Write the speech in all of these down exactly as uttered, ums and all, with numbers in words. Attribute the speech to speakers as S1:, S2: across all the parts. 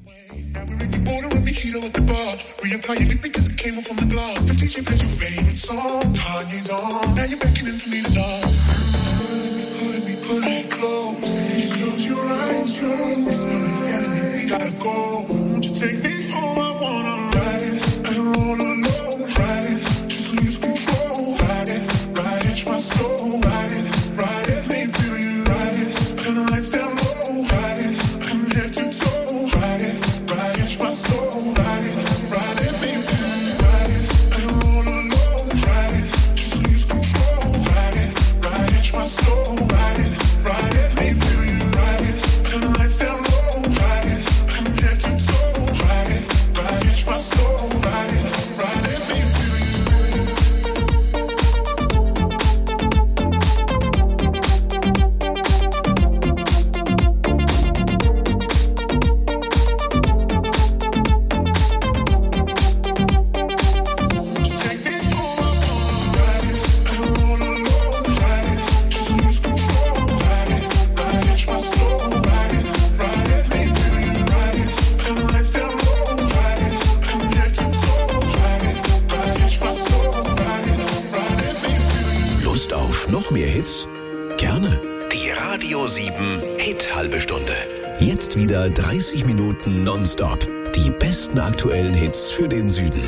S1: Noch mehr Hits? Gerne. Die Radio sieben Hit-Halbe Stunde. Jetzt wieder dreißig Minuten nonstop. Die besten aktuellen Hits für den Süden.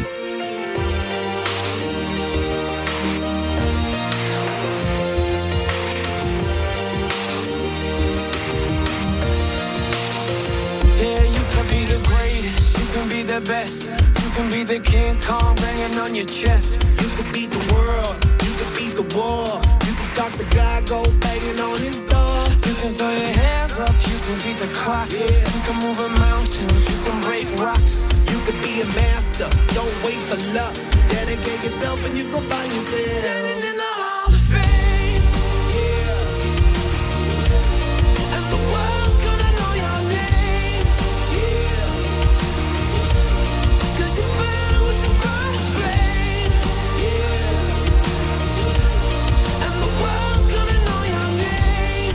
S2: Yeah, you can be the greatest, you can be the best. You can be the King Kong banging on your chest.
S3: You can beat the world, you can beat the war. Talk to God, go banging on his door.
S2: You can throw your hands up, you can beat the clock.
S3: Yeah.
S2: You can move a mountain, you can break rocks.
S3: You can be a master, don't wait for luck. Dedicate yourself and you gon' find yourself
S2: standing in the Hall of Fame.
S3: Yeah.
S2: And the world's gonna know your name.
S3: Yeah.
S2: Cause you burn with the first flame.
S3: Yeah.
S2: World's gonna know your name.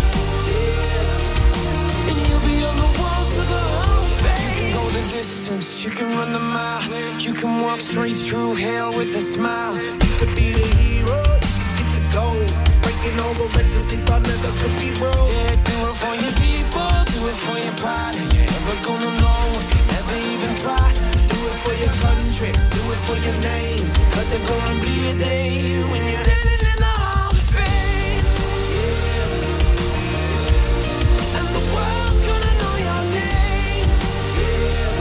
S3: Yeah.
S2: And you'll be on the walls of the Hall of Fame. You can go the distance, you can run the mile. You can walk straight through hell with a smile.
S3: You could be the hero, you can get the gold. Breaking all the records they thought never could be broke.
S2: Yeah, do it for your people, do it for your pride. And you're never gonna know if you never even try.
S3: Do it for your country, do it for your name. Cause there's gonna be a day when you're
S2: standing in the Hall of Fame.
S3: Yeah.
S2: And the world's gonna know your name.
S3: Yeah.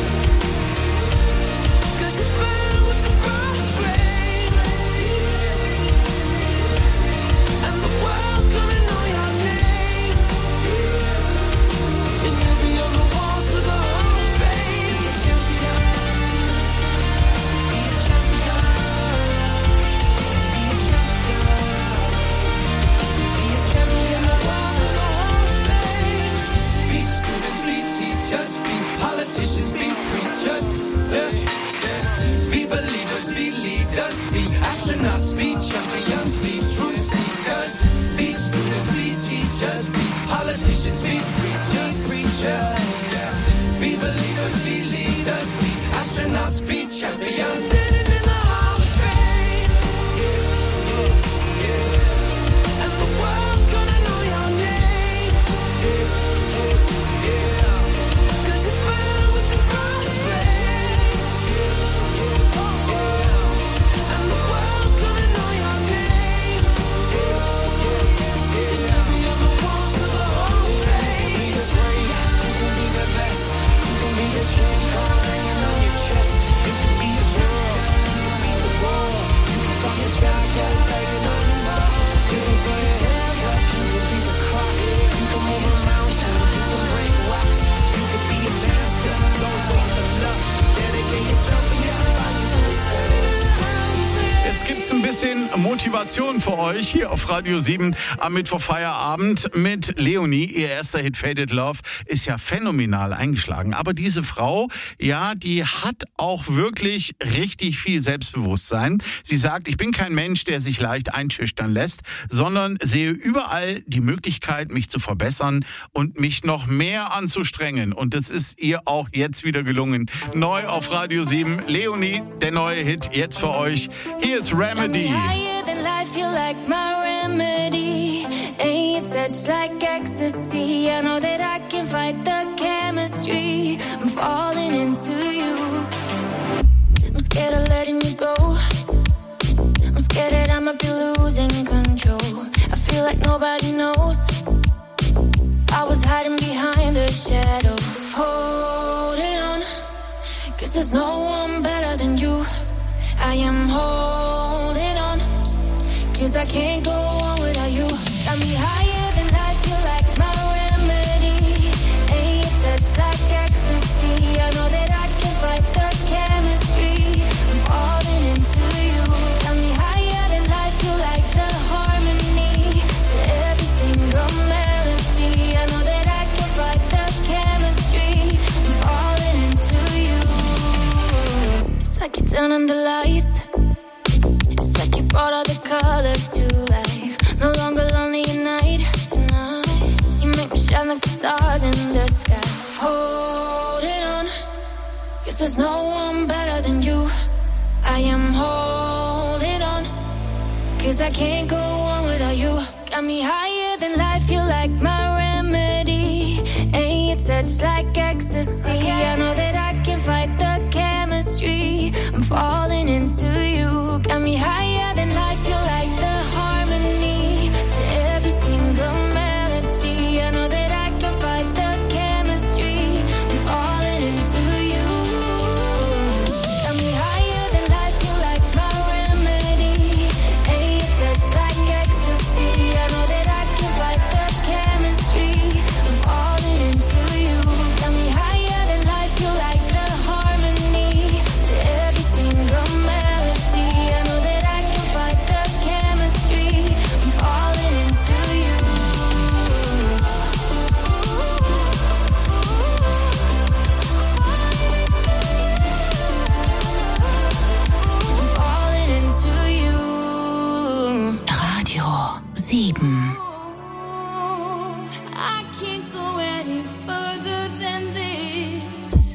S2: Cause you burn with the first flame.
S3: Yeah.
S2: And the world's gonna know your name.
S3: Yeah.
S2: And you'll be on the walls of the Hall of Fame.
S3: Be a champion. Be a champion. Be a champion. Be a champion.
S2: Be students, be teachers, be politicians, be preachers. Yeah. Be believers, be leaders, be astronauts, be champions, be truth seekers. Be students, be teachers, be politicians, be preachers, preachers. Yeah. Be believers, be leaders, be astronauts, be champions. Standing in the Hall of Fame.
S3: Yeah. Yeah. Yeah.
S2: And the world's gonna know your name.
S3: Yeah. Yeah.
S2: Cause you burn with the first flame. And the world's gonna know your name. And you'll be on the walls of the Hall of Fame. You can be the greatest, you can be the best. You can be the King Kong banging on your chest.
S3: You can be a girl, you can be the world. You can be a child, yeah, banging on his door.
S2: You can throw your hands up, you can beat the clock. You can move a mountain, you can break rocks.
S3: You can be a master, don't wait for luck. Dedicate yourself and you can find yourself.
S4: Jetzt gibt's ein bisschen Motivation für euch hier auf Radio sieben am Mittwoch Feierabend mit Leonie. Ihr erster Hit Faded Love ist ja phänomenal eingeschlagen. Aber diese Frau, ja, die hat auch wirklich richtig viel Selbstbewusstsein. Sie sagt, ich bin kein Mensch, der sich leicht einschüchtern lässt, sondern sehe überall die Möglichkeit, mich zu verbessern und mich noch mehr anzustrengen. Und das ist ihr auch jetzt wieder gelungen. Neu auf Radio sieben. Leonie, der neue Hit jetzt für euch. Hier ist Remedy.
S5: Higher than life, you're like my remedy. And your touch like ecstasy. I know that I can fight the chemistry. I'm falling into you. I'm scared of letting you go. I'm scared that I might be losing control. I feel like nobody knows. I was hiding behind the shadows. Holding on, 'cause there's no one better than you. I am holding on, 'cause I can't go on without you. Got me higher than life, you're like my remedy. And your touch like ecstasy. I know that I can fight the chemistry. I'm falling into you. Got me higher than life, you're like the harmony to every single melody. I know that I can fight the chemistry. I'm falling into you. It's like you're turning the lights. It's like you brought all the colors to life. No longer lonely at night. You make me shine like the stars in the sky. Holding on, 'cause there's no one better than you. I am holding on, 'cause I can't go on without you. Got me higher than life, you're like my remedy. And your touch like ecstasy. I know that I can fight the chemistry. I'm falling into you. Got me higher than life, you're like the harmony to every single melody. I know that I can fight the chemistry. I'm falling into you. Got me higher than life, you're like my remedy. And your touch like ecstasy. I know that I can fight the chemistry. I'm falling into you. Got me higher than life, you're like the harmony to every single melody. I know that I can fight the chemistry. I'm falling into you. I'm falling into you.
S6: Radio sieben.
S5: I can't go any further than this.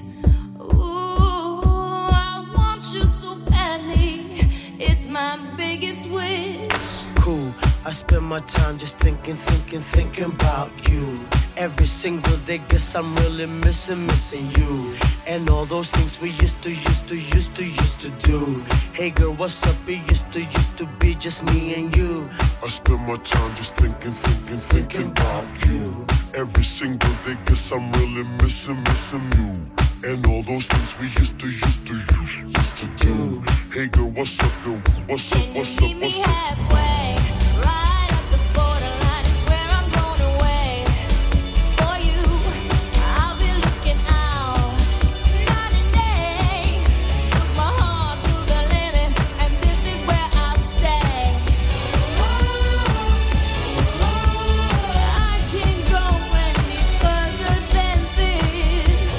S5: Ooh, I want you so badly. It's my biggest wish.
S3: Cool. I spend my time just thinking, thinking, thinking about you. Every single day, guess I'm really missing, missing you. And all those things we used to, used to, used to, used to do. Hey girl, what's up? It used to, used to be just me and you.
S7: I spend my time just thinking, thinking, thinking about you. Every single day, guess I'm really missing, missing you. And all those things we used to, used to, used to do. Hey girl, what's up, girl? What's up,
S5: Can you
S7: what's up,
S5: meet me
S7: what's up?
S5: halfway? Right at the borderline is where I'm going away. For you, I'll be looking out night and day. Took my heart to the limit, and this is where I'll stay. I can't go any further than this.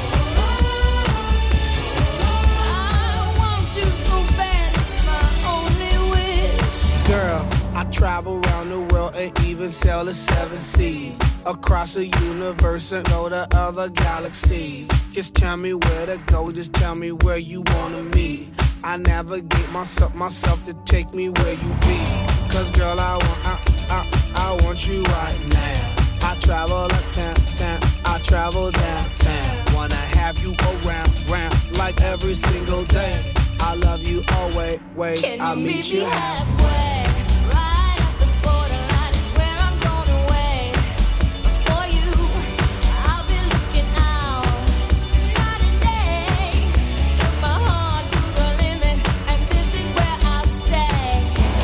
S5: I want you so bad, it's my only wish.
S8: Girl, I travel around the world and even sail the seven seas. Across the universe and all the other galaxies. Just tell me where to go, just tell me where you wanna meet. I navigate myself, myself to take me where you be. Cause girl, I want, I, I, I want you right now. I travel uptown, town, I travel downtown. Wanna have you around, round, like every single day. I love you always, wait,
S5: Can
S8: I'll
S5: you
S8: meet
S5: meet
S8: you
S5: me
S8: halfway.
S5: halfway? Right at the borderline is where I'm going away. For you, I'll be looking out night and day. Took my heart to the limit, and this is where I'll stay.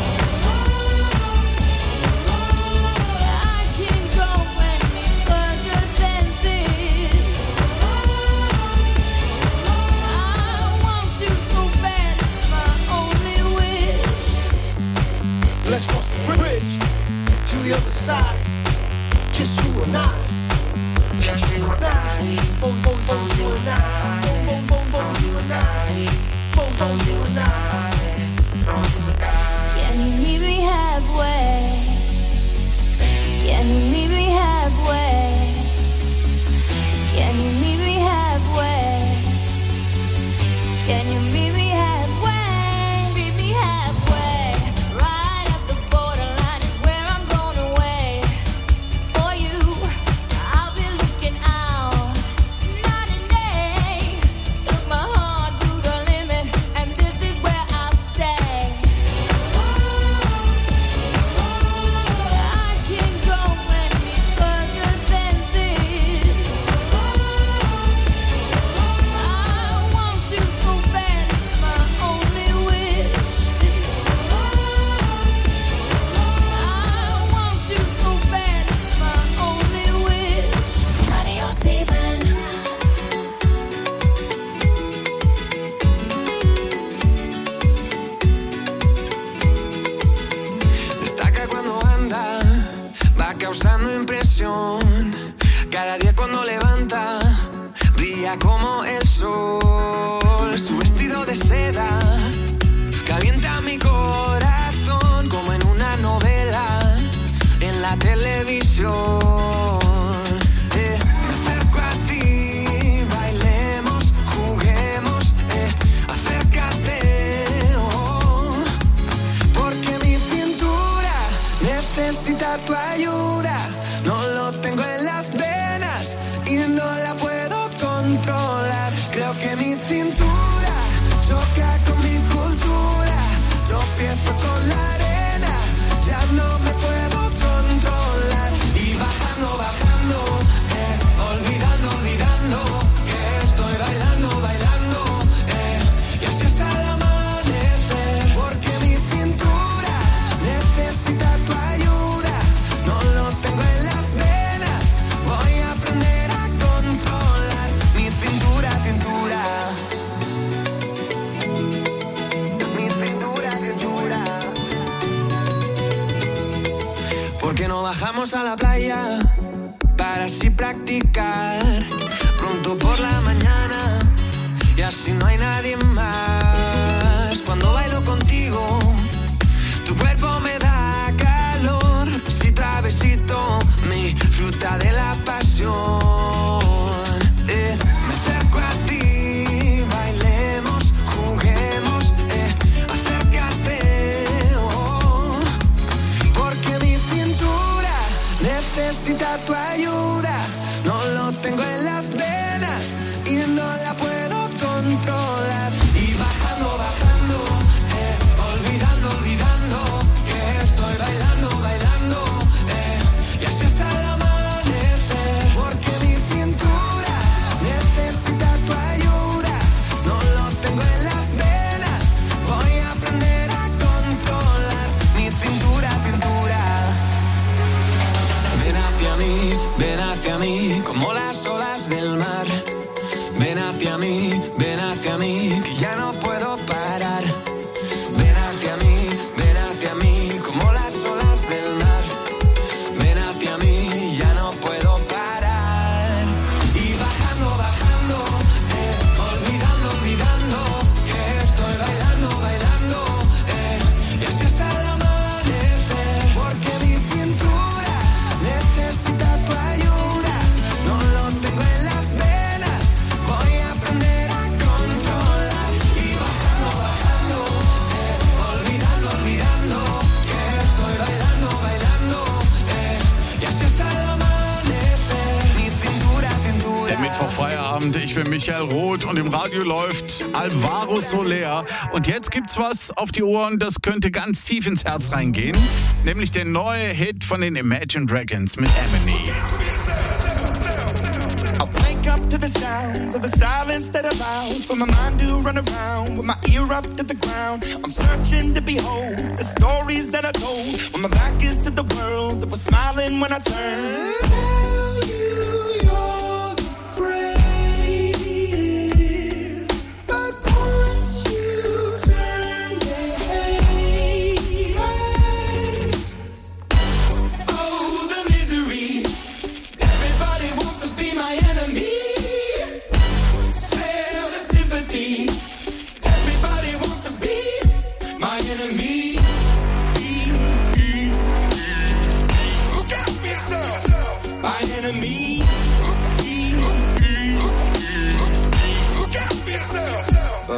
S5: I can't go any further than this. I want you so bad, it's my only wish.
S3: and I. Just you and I. For, for, for you and I. For, for, for, for you and I. For, for you and I.
S5: Can you meet me halfway? Can you meet me halfway? Can you meet me halfway? Can you meet me halfway? Meet me halfway. Right at the borderline is where I'm gonna wait for you. I'll be looking out night and day. Took my heart to the limit, and this is where I'll stay. I can't go any further than this. I want you so bad, it's my only wish. I want you so bad, it's my only wish. Radio sieben.
S2: Destaca cuando anda, va causando impresión. Cada día cuando levanta, brilla como el sol. Su vestido de seda calienta mi corazón como en una novela en la televisión. Eh, me acerco a ti, bailemos, juguemos, eh, acércate, oh, porque mi cintura necesita tu ayuda. No lo tengo en las venas y no la puedo controlar. Creo que mi cintura choca con mi cultura. Tropiezo con la arena, ya no me puedo controlar. Y bajando, bajando, eh, olvidando, olvidando que estoy bailando, bailando, eh, y así hasta el amanecer. Porque mi cintura necesita tu ayuda. No lo tengo en las venas, voy a aprender a controlar mi cintura, cintura. Mi cintura, cintura. Porque no bajamos a la playa para así practicar pronto por la mañana y así no hay nadie más. Cuando bailo contigo, tu cuerpo me da calor, así travesito, mi fruta de la pasión. Eh, me acerco a ti, bailemos, juguemos, eh, acércate, oh, porque mi cintura necesita tu ayuda. No lo tengo en las venas y no la puedo controlar. Y bajando, bajando, eh, olvidando, olvidando que estoy bailando, bailando, eh, y así hasta el amanecer. Porque mi cintura necesita tu ayuda. No lo tengo en las venas, voy a aprender a controlar mi cintura, cintura. Ven hacia mí, ven hacia mí, como las olas del mar. Ven hacia mí, ven hacia mí, que ya no puedo parar. Ven hacia mí, ven hacia mí, como las olas del mar. Ven hacia mí, ya no puedo parar. Y bajando, bajando, eh, olvidando, olvidando que estoy bailando, bailando, eh, y así hasta el amanecer. Porque mi cintura necesita tu ayuda. No lo tengo en las venas, voy a aprender a controlar. Y bajando, bajando, eh, olvidando, olvidando que estoy bailando, bailando, eh, y así hasta el amanecer. Mi cintura, cintura.
S4: Der Mittwochfeierabend, ich bin Michael Roth und im Radio läuft Alvaro Soler. Und jetzt gibt's was auf die Ohren, das könnte ganz tief ins Herz reingehen. Nämlich der neue Hit von den Imagine Dragons mit Emily.
S9: I wake up to the sounds of the silence that allows for my mind to run around with my ear up to the ground. I'm searching to behold the stories that I told when my back is to the world that was smiling when I turned. Tell you you're the greatest, but once you turn, they hate us. Oh, the misery.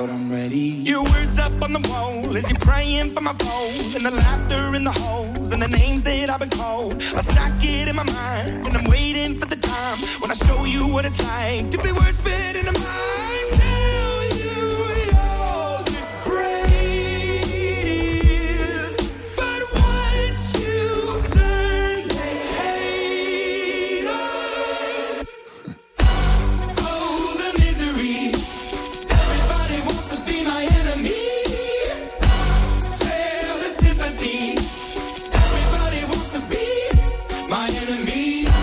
S9: out, I'm ready. Your words up on the wall as you're praying for my phone, and the laughter in the holes and the names that I've been called. I stack it in my mind and I'm waiting for the time when I show you what it's like to be worse fit in the mind. Tell you you're the greatest, but once you turn, they hate us. Oh, the misery. Everybody wants to be my enemy. Spare the sympathy. Everybody wants to be my enemy.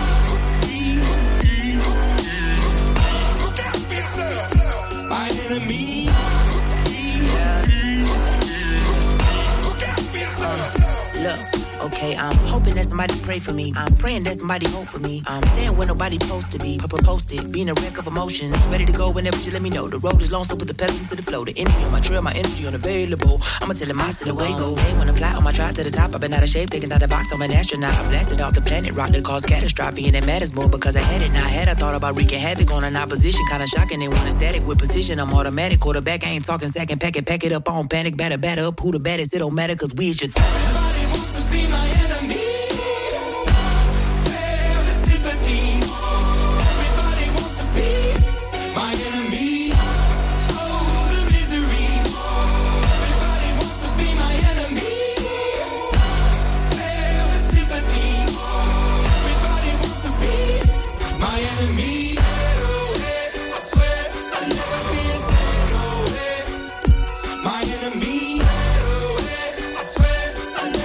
S9: Look out for yourself. My enemy. Look out for yourself.
S10: Look, okay, I'm hoping that somebody pray for me. I'm praying that somebody hope for me. I'm staying where nobody supposed to be. Papa posted, being a wreck of emotions. Ready to go whenever you let me know. The road is long, so put the pedal into the flow. The energy on my trail, my energy unavailable. I'ma tell him I still away go. Hey, when I fly on my drive to the top, I've been out of shape, taking out the box. I'm an astronaut. I blasted off the planet, rock that caused catastrophe, and it matters more because I had it. Now I had I thought about wreaking havoc on an opposition, kinda shocking. They want a static with precision. I'm automatic, quarterback. I ain't talking second, pack it, pack it up on panic, batter, batter up. Who the baddest? It don't matter, cause we is your
S9: Everybody wants to be my enemy. Spare the sympathy. Everybody wants to be my enemy. Oh, the misery. Everybody wants to be my enemy. Spare the sympathy. Everybody wants to be my enemy. I swear I'll never be a single way. My enemy. I swear I'll never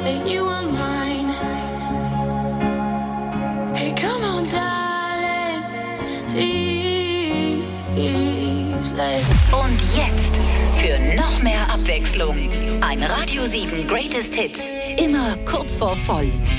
S5: that you are mine. Hey, come on, darling, please, like.
S6: Und jetzt für noch mehr Abwechslung ein Radio sieben Greatest Hit. Immer kurz vor voll.